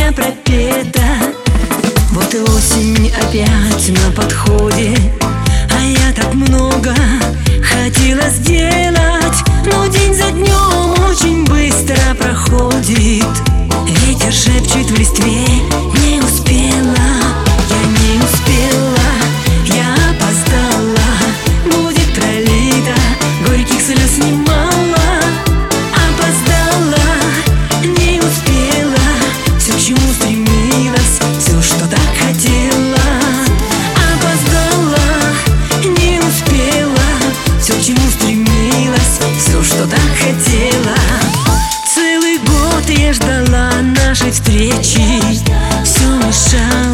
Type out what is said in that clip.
песня пропета. Вот и осень опять на подходе, а я так много хотела сделать, но день за днем очень быстро проходит. Ветер шепчет в листве: не успела, я не успела, я опоздала. Будет пролито горьких слез немало. Опоздала, не успела, все, к чему стремилась, все, что так хотела. Опоздала, не успела, все, к чему стремилась, все, что так хотела. Целый год я ждала нашей встречи, все мешало